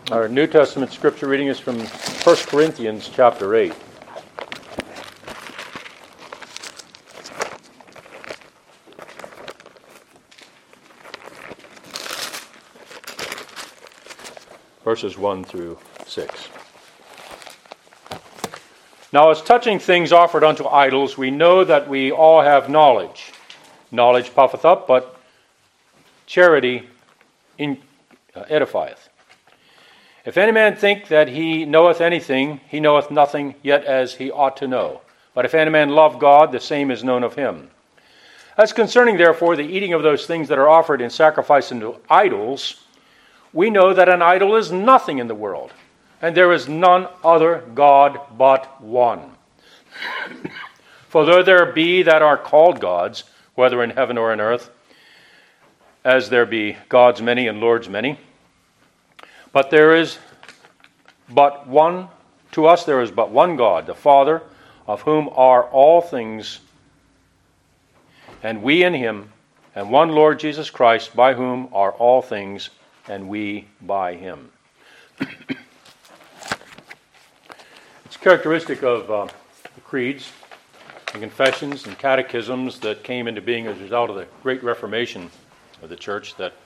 Our New Testament scripture reading is from 1 Corinthians chapter 8. Verses 1 through 6. Now, as touching things offered unto idols, we know that we all have knowledge. Knowledge puffeth up, but charity edifieth. If any man think that he knoweth anything, he knoweth nothing yet as he ought to know. But if any man love God, the same is known of him. As concerning, therefore, the eating of those things that are offered in sacrifice unto idols, we know that an idol is nothing in the world, and there is none other God but one. For though there be that are called gods, whether in heaven or in earth, as there be gods many and lords many, but there is but one, to us there is but one God, the Father, of whom are all things, and we in him, and one Lord Jesus Christ, by whom are all things, and we by him. It's characteristic of the creeds and confessions and catechisms that came into being as a result of the Great Reformation of the Church that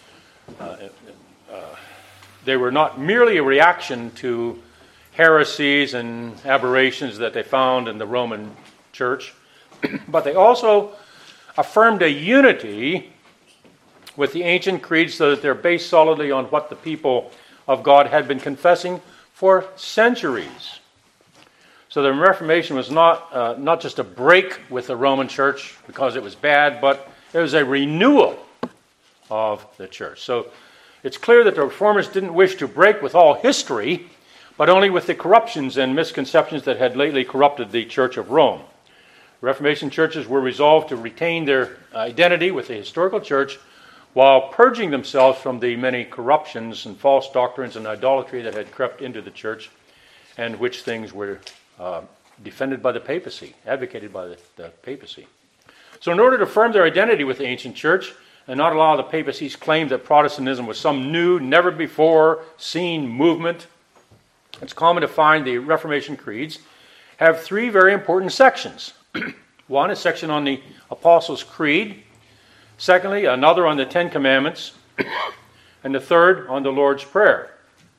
they were not merely a reaction to heresies and aberrations that they found in the Roman Church, but they also affirmed a unity with the ancient creeds so that they're based solidly on what the people of God had been confessing for centuries. So the Reformation was not just a break with the Roman Church because it was bad, but it was a renewal of the church. So it's clear that the Reformers didn't wish to break with all history, but only with the corruptions and misconceptions that had lately corrupted the Church of Rome. Reformation churches were resolved to retain their identity with the historical church while purging themselves from the many corruptions and false doctrines and idolatry that had crept into the church, and which things were defended by the papacy, advocated by the papacy. So in order to affirm their identity with the ancient church and not allow the papacy's claim that Protestantism was some new, never-before-seen movement, it's common to find the Reformation creeds have three very important sections. One, a section on the Apostles' Creed. Secondly, another on the Ten Commandments. And the third on the Lord's Prayer.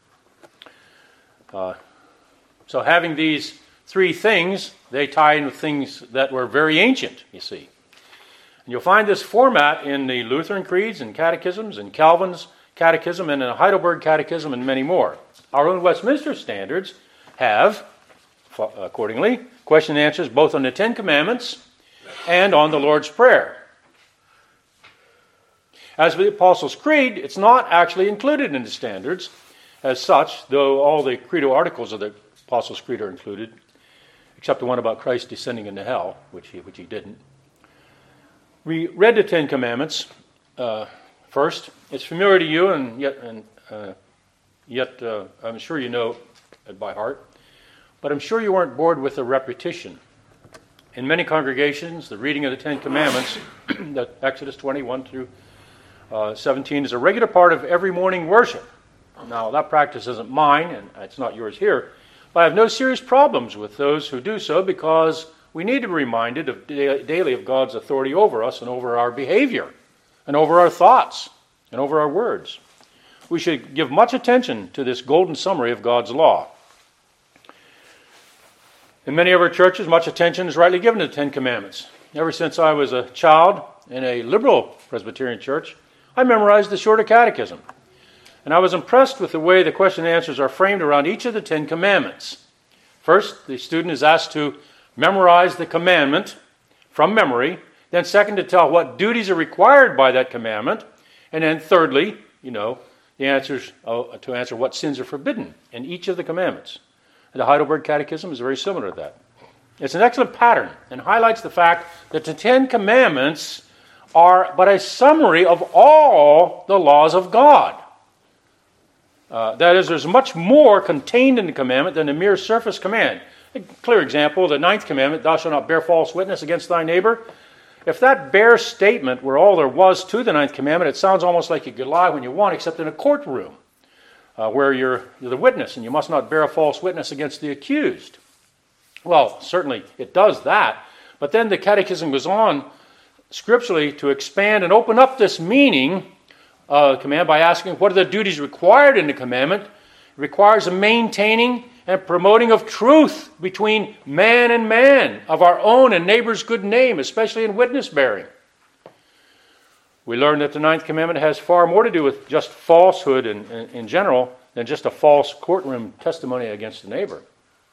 So having these three things, they tie in with things that were very ancient, you see. And you'll find this format in the Lutheran creeds and catechisms, and Calvin's catechism, and in the Heidelberg Catechism, and many more. Our own Westminster Standards have, accordingly, question and answers both on the Ten Commandments and on the Lord's Prayer. As for the Apostles' Creed, it's not actually included in the standards as such, though all the creedal articles of the Apostles' Creed are included, except the one about Christ descending into hell, which he didn't. We read the Ten Commandments first. It's familiar to you, and yet I'm sure you know it by heart. But I'm sure you weren't bored with the repetition. In many congregations, the reading of the Ten Commandments, Exodus 21 through 17, is a regular part of every morning worship. Now, that practice isn't mine, and it's not yours here, but I have no serious problems with those who do so because we need to be reminded daily of God's authority over us and over our behavior and over our thoughts and over our words. We should give much attention to this golden summary of God's law. In many of our churches, much attention is rightly given to the Ten Commandments. Ever since I was a child in a liberal Presbyterian church, I memorized the Shorter Catechism. And I was impressed with the way the question and answers are framed around each of the Ten Commandments. First, the student is asked to memorize the commandment from memory. Then second, to tell what duties are required by that commandment. And then thirdly, the answers to answer what sins are forbidden in each of the commandments. The Heidelberg Catechism is very similar to that. It's an excellent pattern and highlights the fact that the Ten Commandments are but a summary of all the laws of God. That is, there's much more contained in the commandment than a mere surface command. A clear example, the 9th commandment, thou shalt not bear false witness against thy neighbor. If that bare statement were all there was to the 9th commandment, it sounds almost like you could lie when you want, except in a courtroom. where you're the witness, and you must not bear a false witness against the accused. Well, certainly it does that, but then the Catechism goes on scripturally to expand and open up this meaning command by asking, what are the duties required in the commandment? It requires a maintaining and promoting of truth between man and man, of our own and neighbor's good name, especially in witness bearing. We learn that the ninth commandment has far more to do with just falsehood in general than just a false courtroom testimony against the neighbor.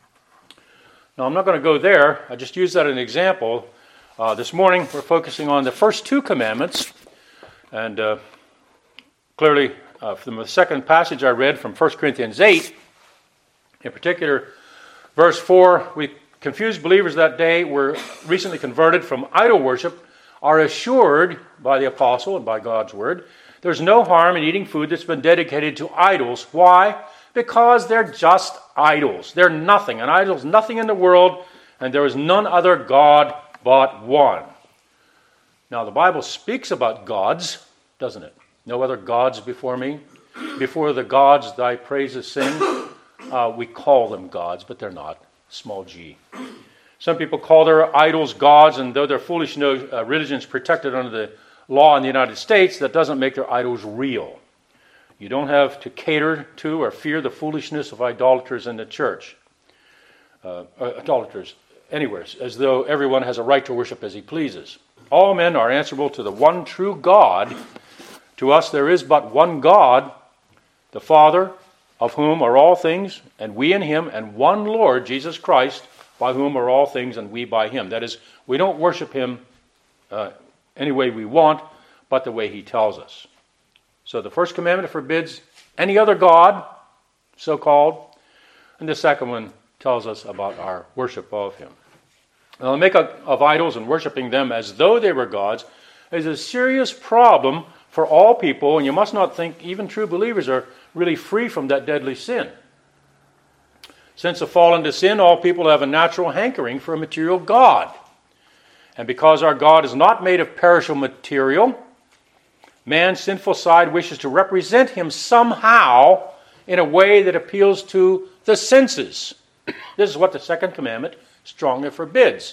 Now, I'm not going to go there. I just use that as an example. This morning, we're focusing on the first two commandments. And clearly, from the second passage I read from 1 Corinthians 8, in particular, verse 4, we confused believers that day were recently converted from idol worship, are assured by the apostle and by God's word, there's no harm in eating food that's been dedicated to idols. Why? Because they're just idols. They're nothing. An idol is nothing in the world, and there is none other God but one. Now, the Bible speaks about gods, doesn't it? No other gods before me. Before the gods thy praises sing. We call them gods, but they're not. Small g. Some people call their idols gods, and though they're foolish, religions protected under the law in the United States, that doesn't make their idols real. You don't have to cater to or fear the foolishness of idolaters in the church. Idolaters anywhere, as though everyone has a right to worship as he pleases. All men are answerable to the one true God. To us there is but one God, the Father, of whom are all things, and we in him, and one Lord, Jesus Christ, by whom are all things, and we by him. That is, we don't worship him any way we want, but the way he tells us. So the first commandment forbids any other god, so-called, and the second one tells us about our worship of him. Now, the makeup of idols and worshiping them as though they were gods is a serious problem for all people, and you must not think even true believers are really free from that deadly sin. Since the fall into sin, all people have a natural hankering for a material God. And because our God is not made of perishable material, man's sinful side wishes to represent him somehow in a way that appeals to the senses. This is what the second commandment strongly forbids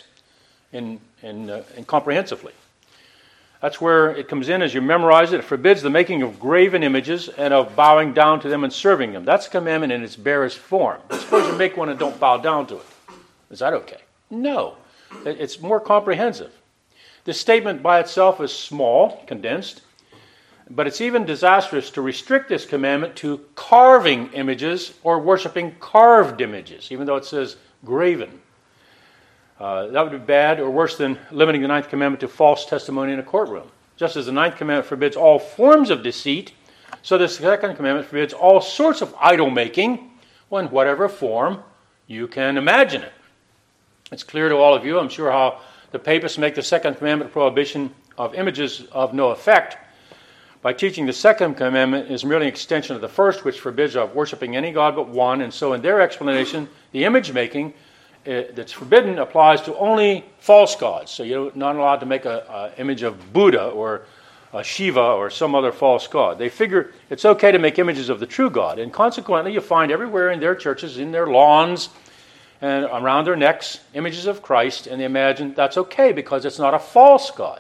comprehensively. That's where it comes in as you memorize it. It forbids the making of graven images and of bowing down to them and serving them. That's a commandment in its barest form. Suppose you make one and don't bow down to it. Is that okay? No. It's more comprehensive. This statement by itself is small, condensed, but it's even disastrous to restrict this commandment to carving images or worshiping carved images, even though it says graven. That would be bad or worse than limiting the ninth commandment to false testimony in a courtroom. Just as the ninth commandment forbids all forms of deceit, so the second commandment forbids all sorts of idol making, in whatever form you can imagine it. It's clear to all of you, I'm sure, how the papists make the second commandment prohibition of images of no effect by teaching the second commandment is merely an extension of the first, which forbids of worshiping any god but one. And so in their explanation, the image making that's forbidden applies to only false gods. So you're not allowed to make an image of Buddha or Shiva or some other false god. They figure it's okay to make images of the true God. And consequently, you find everywhere in their churches, in their lawns, and around their necks, images of Christ, and they imagine that's okay because it's not a false god.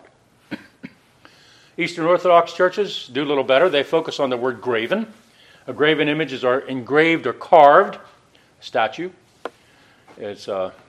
Eastern Orthodox churches do a little better. They focus on the word graven. A graven images are engraved or carved statue. It's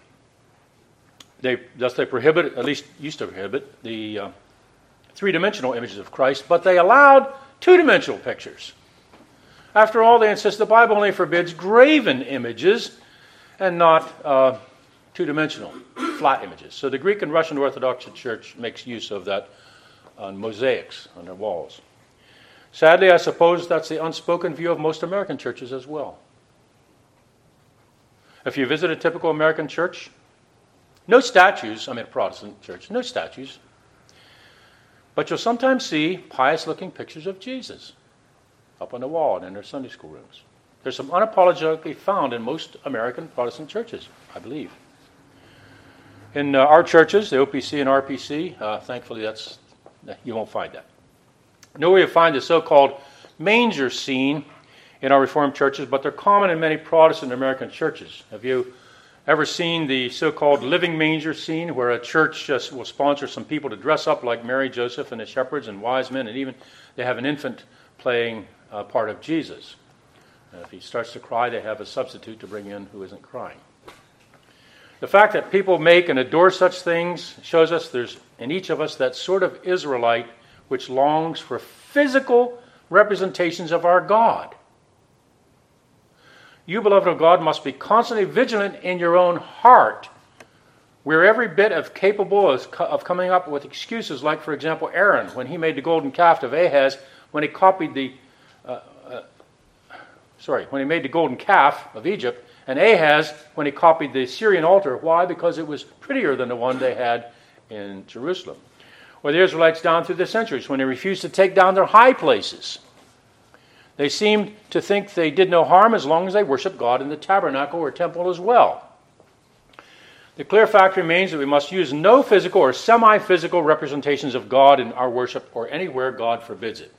they prohibit, at least used to prohibit, the three-dimensional images of Christ, but they allowed two-dimensional pictures. After all, they insist the Bible only forbids graven images and not two-dimensional, flat images. So the Greek and Russian Orthodox Church makes use of that on mosaics on their walls. Sadly, I suppose that's the unspoken view of most American churches as well. If you visit a typical American church, no statues, a Protestant church, no statues, but you'll sometimes see pious-looking pictures of Jesus up on the wall and in their Sunday school rooms. There's some unapologetically found in most American Protestant churches, I believe. In our churches, the OPC and RPC, thankfully you won't find that. Nowhere you find the so-called manger scene in our Reformed churches, but they're common in many Protestant American churches. Have you ever seen the so-called living manger scene, where a church just will sponsor some people to dress up like Mary, Joseph, and the shepherds and wise men, and even they have an infant playing part of Jesus. If he starts to cry, they have a substitute to bring in who isn't crying. The fact that people make and adore such things shows us there's in each of us that sort of Israelite which longs for physical representations of our God. You, beloved of God, must be constantly vigilant in your own heart. We're every bit as capable of coming up with excuses, like, for example, Aaron, when he made the golden calf of Ahaz, when he copied when he made the golden calf of Egypt, and Ahaz, when he copied the Syrian altar. Why? Because it was prettier than the one they had in Jerusalem. Or the Israelites down through the centuries, when they refused to take down their high places. They seemed to think they did no harm as long as they worshiped God in the tabernacle or temple as well. The clear fact remains that we must use no physical or semi-physical representations of God in our worship or anywhere God forbids it.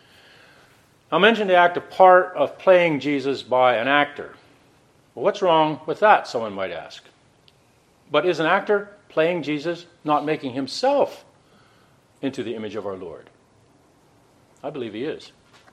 I'll mention the active part of playing Jesus by an actor. Well, what's wrong with that, someone might ask. But is an actor playing Jesus not making himself into the image of our Lord? I believe he is.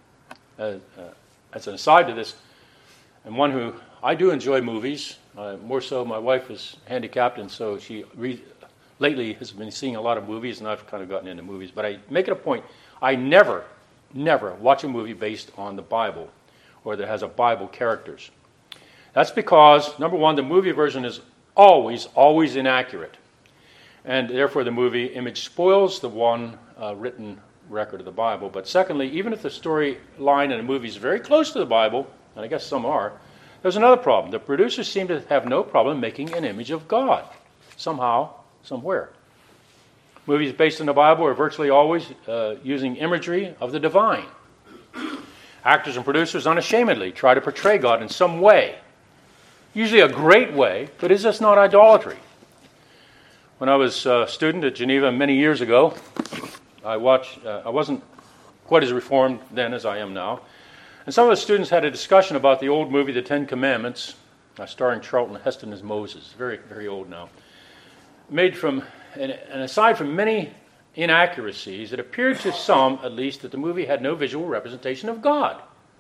As an aside to this, and one who I do enjoy movies, more so my wife is handicapped, and so she lately has been seeing a lot of movies, and I've kind of gotten into movies. But I make it a point, I never watch a movie based on the Bible or that has a Bible characters. That's because, number one, the movie version is always inaccurate. And therefore the movie image spoils the one written record of the Bible. But secondly, even if the storyline in a movie is very close to the Bible, and I guess some are, there's another problem. The producers seem to have no problem making an image of God, somehow, somewhere. Movies based on the Bible are virtually always using imagery of the divine. Actors and producers unashamedly try to portray God in some way, usually a great way, but is this not idolatry? When I was a student at Geneva many years ago, I wasn't quite as reformed then as I am now, and some of the students had a discussion about the old movie, The Ten Commandments, starring Charlton Heston as Moses, very, very old now. Made from, and aside from many inaccuracies, it appeared to some, at least, that the movie had no visual representation of God.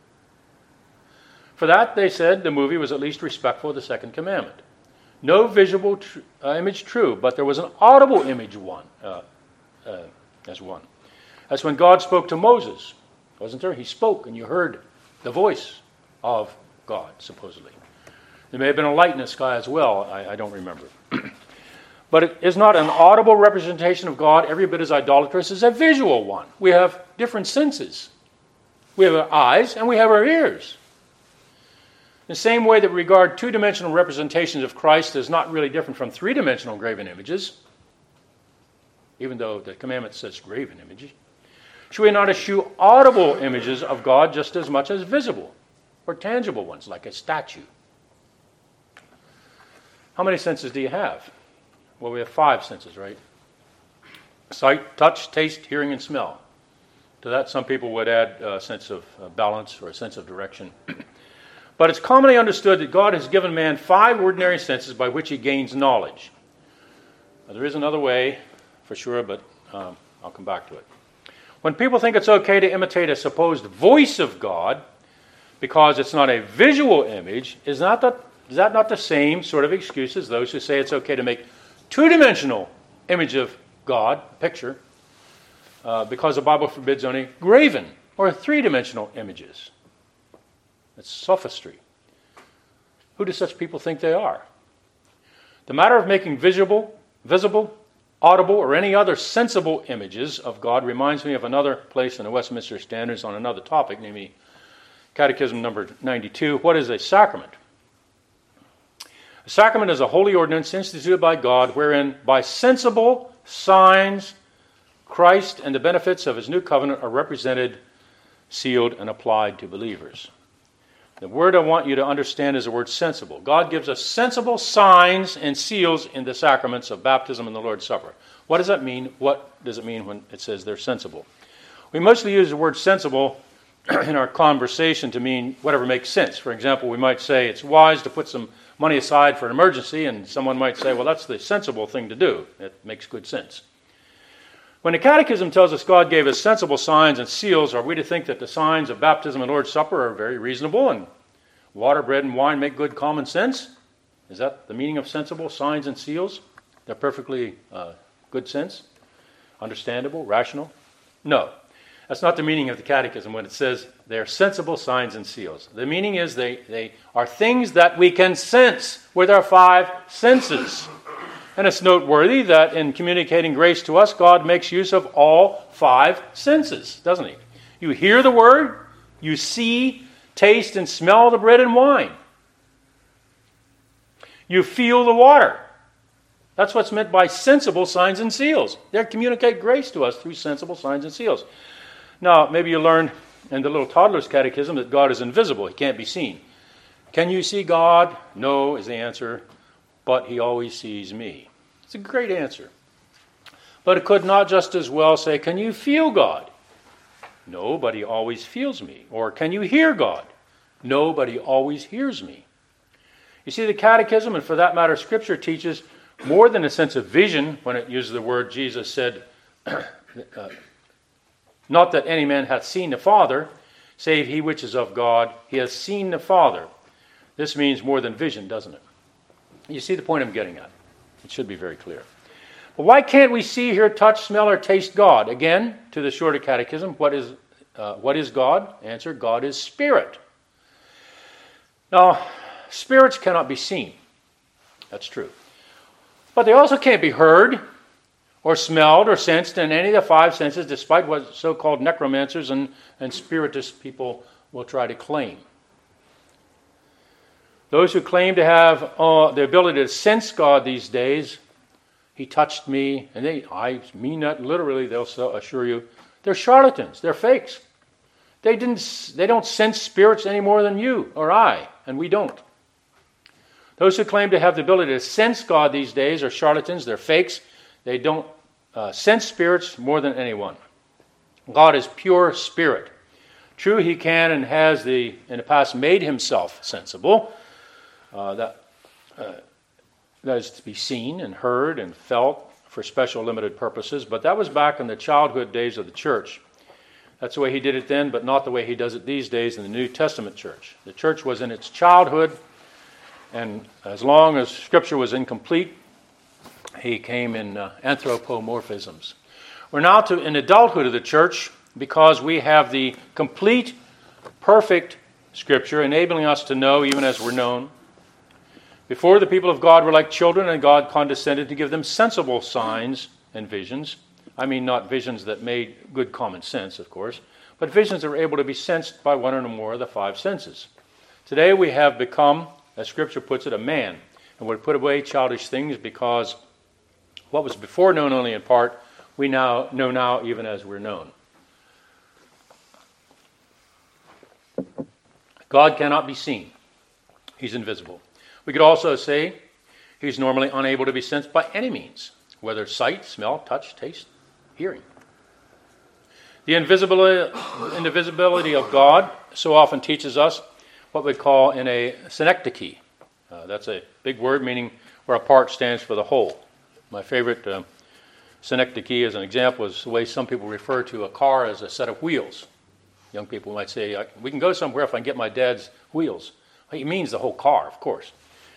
For that, they said, the movie was at least respectful of the second commandment. No visual image true, but there was an audible image as one. That's when God spoke to Moses, wasn't there? He spoke, and you heard the voice of God, supposedly. There may have been a light in the sky as well, I don't remember. But it is not an audible representation of God every bit as idolatrous as a visual one. We have different senses. We have our eyes and we have our ears. In the same way that we regard two-dimensional representations of Christ as not really different from three-dimensional graven images, even though the commandment says graven images, should we not eschew audible images of God just as much as visible or tangible ones, like a statue? How many senses do you have? Well, we have 5 senses, right? Sight, touch, taste, hearing, and smell. To that, some people would add a sense of balance or a sense of direction. But it's commonly understood that God has given man 5 ordinary senses by which he gains knowledge. Now, there is another way, for sure, but I'll come back to it. When people think it's okay to imitate a supposed voice of God because it's not a visual image, is that not the same sort of excuse as those who say it's okay to make two-dimensional image of God, picture, because the Bible forbids only graven or three-dimensional images? It's sophistry. Who do such people think they are? The matter of making visible, audible, or any other sensible images of God reminds me of another place in the Westminster Standards on another topic, namely Catechism number 92. What is a sacrament? A sacrament is a holy ordinance instituted by God wherein by sensible signs Christ and the benefits of his new covenant are represented, sealed, and applied to believers. The word I want you to understand is the word sensible. God gives us sensible signs and seals in the sacraments of baptism and the Lord's Supper. What does that mean? What does it mean when it says they're sensible? We mostly use the word sensible in our conversation to mean whatever makes sense. For example, we might say it's wise to put some money aside for an emergency, and someone might say, well, that's the sensible thing to do. It makes good sense. When the Catechism tells us God gave us sensible signs and seals, are we to think that the signs of baptism and Lord's Supper are very reasonable and water, bread, and wine make good common sense? Is that the meaning of sensible signs and seals? They're perfectly good sense, understandable, rational? No. That's not the meaning of the Catechism when it says they're sensible signs and seals. The meaning is they are things that we can sense with our five senses. And it's noteworthy that in communicating grace to us, God makes use of all five senses, doesn't he? You hear the word, you see, taste, and smell the bread and wine. You feel the water. That's what's meant by sensible signs and seals. They communicate grace to us through sensible signs and seals. Now, maybe you learned in the little toddler's catechism that God is invisible. He can't be seen. Can you see God? No, is the answer, but he always sees me. It's a great answer. But it could not just as well say, can you feel God? No, but he always feels me. Or can you hear God? No, but he always hears me. You see, the Catechism, and for that matter, Scripture teaches more than a sense of vision when it uses the word Jesus said, not that any man hath seen the Father, save he which is of God, he has seen the Father. This means more than vision, doesn't it? You see the point I'm getting at. It should be very clear. But why can't we see, hear, touch, smell, or taste God? Again, to the shorter catechism, what is God? Answer, God is spirit. Now, spirits cannot be seen. That's true. But they also can't be heard, or smelled, or sensed in any of the five senses, despite what so-called necromancers and spiritist people will try to claim. Those who claim to have the ability to sense God these days, he touched me, and I mean that literally, they'll assure you, they're charlatans, they're fakes. They don't sense spirits any more than you or I, and we don't. Those who claim to have the ability to sense God these days are charlatans, they're fakes. They don't sense spirits more than anyone. God is pure spirit. True, he can and has in the past made himself sensible. That is to be seen and heard and felt for special limited purposes, but that was back in the childhood days of the church. That's the way he did it then, but not the way he does it these days in the New Testament church. The church was in its childhood, and as long as Scripture was incomplete, he came in anthropomorphisms. We're now in adulthood of the church because we have the complete, perfect Scripture enabling us to know even as we're known. Before, the people of God were like children, and God condescended to give them sensible signs and visions. I mean, not visions that made good common sense, of course, but visions that were able to be sensed by one or more of the five senses. Today we have become, as Scripture puts it, a man, and we put away childish things because what was before known only in part, we now know now even as we're known. God cannot be seen. He's invisible. We could also say he's normally unable to be sensed by any means, whether sight, smell, touch, taste, hearing. The invisibility of God so often teaches us what we call in a synecdoche. That's a big word meaning where a part stands for the whole. My favorite synecdoche as an example is the way some people refer to a car as a set of wheels. Young people might say, we can go somewhere if I can get my dad's wheels. He means the whole car, of course.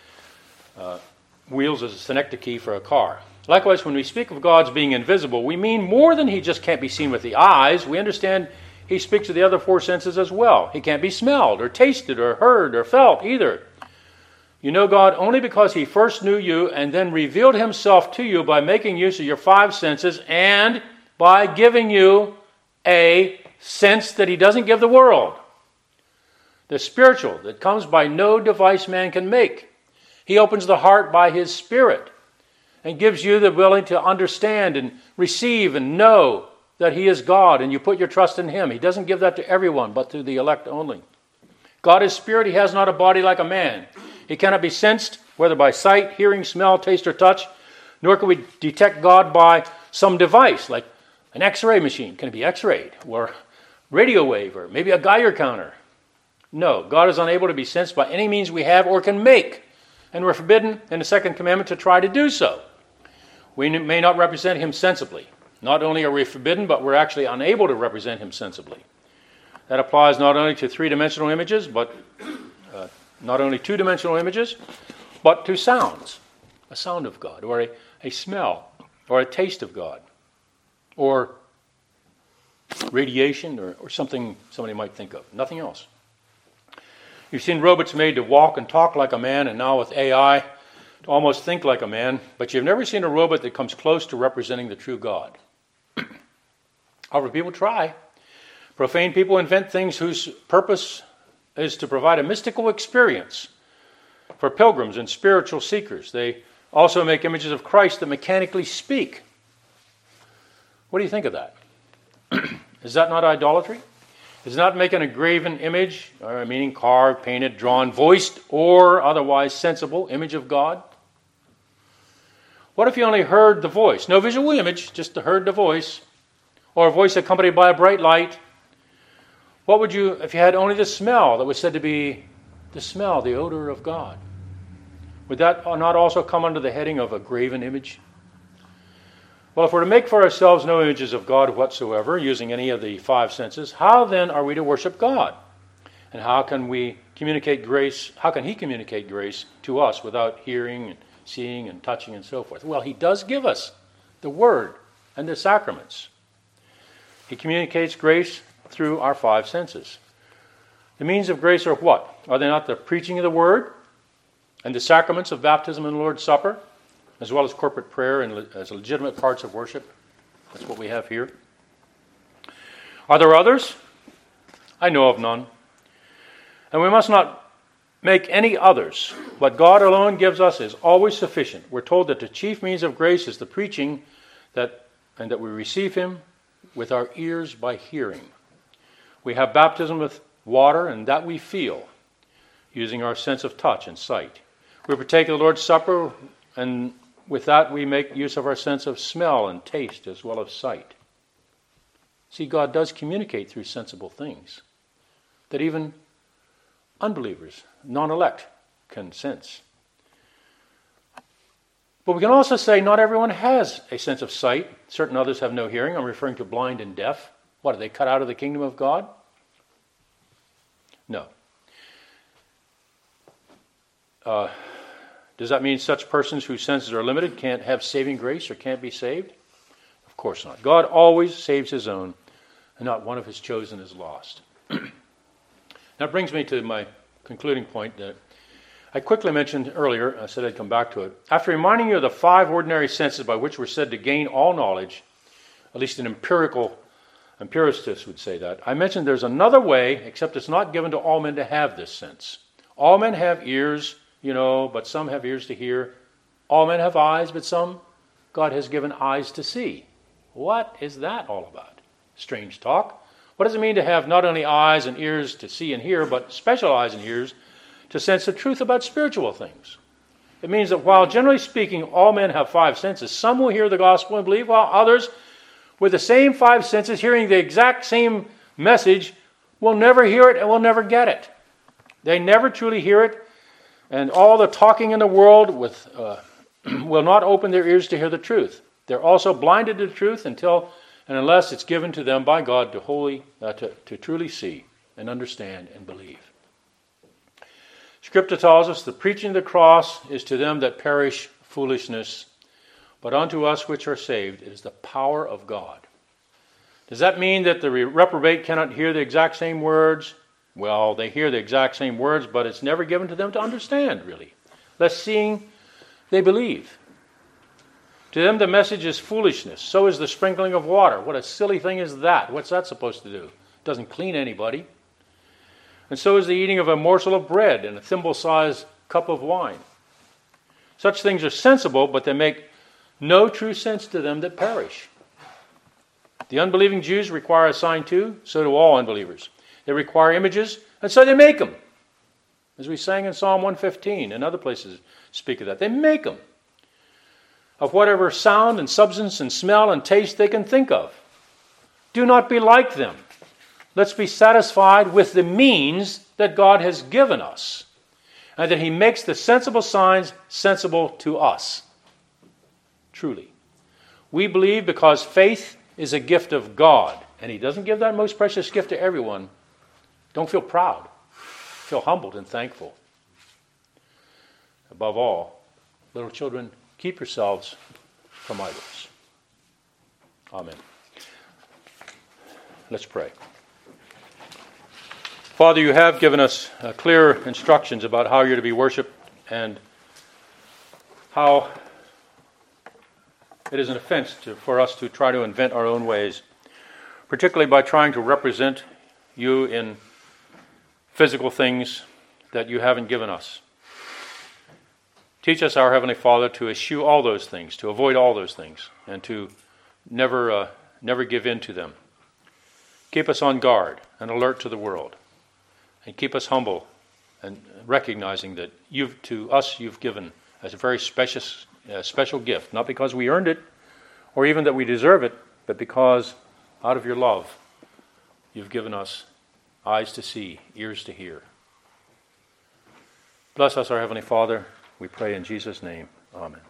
Wheels is a synecdoche for a car. Likewise, when we speak of God's being invisible, we mean more than he just can't be seen with the eyes. We understand he speaks of the other four senses as well. He can't be smelled or tasted or heard or felt either. You know God only because he first knew you and then revealed himself to you by making use of your five senses and by giving you a sense that he doesn't give the world. The spiritual that comes by no device man can make. He opens the heart by his Spirit and gives you the ability to understand and receive and know that he is God and you put your trust in him. He doesn't give that to everyone, but to the elect only. God is Spirit. He has not a body like a man. He cannot be sensed, whether by sight, hearing, smell, taste, or touch, nor can we detect God by some device, like an X-ray machine. Can it be X-rayed? Or radio wave or maybe a Geiger counter. No, God is unable to be sensed by any means we have or can make, and we're forbidden in the second commandment to try to do so. We may not represent him sensibly. Not only are we forbidden, but we're actually unable to represent him sensibly. That applies not only to three-dimensional images, but not only two-dimensional images, but to sounds. A sound of God, or a smell, or a taste of God, or radiation, or something somebody might think of. Nothing else. You've seen robots made to walk and talk like a man, and now with AI, to almost think like a man, but you've never seen a robot that comes close to representing the true God. However, people try. Profane people invent things whose purpose is to provide a mystical experience for pilgrims and spiritual seekers. They also make images of Christ that mechanically speak. What do you think of that? Is that not idolatry? Is not making a graven image, meaning carved, painted, drawn, voiced, or otherwise sensible image of God? What if you only heard the voice? No visual image, just heard the voice, or a voice accompanied by a bright light. What would you, if you had only the smell that was said to be the smell, the odor of God? Would that not also come under the heading of a graven image? Well, if we're to make for ourselves no images of God whatsoever, using any of the five senses, how then are we to worship God? And how can we communicate grace? How can he communicate grace to us without hearing and seeing and touching and so forth? Well, he does give us the word and the sacraments. He communicates grace through our five senses. The means of grace are what? Are they not the preaching of the word and the sacraments of baptism and the Lord's Supper, as well as corporate prayer and as legitimate parts of worship? That's what we have here. Are there others? I know of none. And we must not make any others. What God alone gives us is always sufficient. We're told that the chief means of grace is the preaching, and that we receive him with our ears by hearing. We have baptism with water, and that we feel, using our sense of touch and sight. We partake of the Lord's Supper, and with that we make use of our sense of smell and taste as well as sight. See, God does communicate through sensible things that even unbelievers, non-elect, can sense. But we can also say not everyone has a sense of sight. Certain others have no hearing. I'm referring to blind and deaf. What, are they cut out of the kingdom of God? No. Does that mean such persons whose senses are limited can't have saving grace or can't be saved? Of course not. God always saves his own, and not one of his chosen is lost. That brings me to my concluding point that I quickly mentioned earlier. I said I'd come back to it. After reminding you of the five ordinary senses by which we're said to gain all knowledge, at least an empiricist would say that, I mentioned there's another way, except it's not given to all men to have this sense. All men have ears, but some have ears to hear. All men have eyes, but some God has given eyes to see. What is that all about? Strange talk. What does it mean to have not only eyes and ears to see and hear, but special eyes and ears to sense the truth about spiritual things? It means that while generally speaking all men have five senses, some will hear the gospel and believe, while others with the same five senses, hearing the exact same message, will never hear it and will never get it. They never truly hear it, and all the talking in the world will not open their ears to hear the truth. They're also blinded to the truth unless it's given to them by God to truly see and understand and believe. Scripture tells us the preaching of the cross is to them that perish foolishness, but unto us which are saved it is the power of God. Does that mean that the reprobate cannot hear the exact same words? Well, they hear the exact same words, but it's never given to them to understand, really. Lest seeing, they believe. To them the message is foolishness. So is the sprinkling of water. What a silly thing is that? What's that supposed to do? It doesn't clean anybody. And so is the eating of a morsel of bread and a thimble-sized cup of wine. Such things are sensible, but they make no true sense to them that perish. The unbelieving Jews require a sign too, so do all unbelievers. They require images, and so they make them. As we sang in Psalm 115, and other places speak of that. They make them. Of whatever sound and substance and smell and taste they can think of. Do not be like them. Let's be satisfied with the means that God has given us, and that He makes the sensible signs sensible to us. Truly. We believe because faith is a gift of God, and He doesn't give that most precious gift to everyone. Don't feel proud. Feel humbled and thankful. Above all, little children, keep yourselves from idols. Amen. Let's pray. Father, you have given us clear instructions about how you're to be worshipped and how it is an offense for us to try to invent our own ways, particularly by trying to represent you in physical things that you haven't given us. Teach us, our Heavenly Father, to eschew all those things, to avoid all those things, and to never give in to them. Keep us on guard and alert to the world, and keep us humble and recognizing that you've given as a very special gift, not because we earned it or even that we deserve it, but because out of your love you've given us eyes to see, ears to hear. Bless us, our Heavenly Father, we pray in Jesus' name. Amen.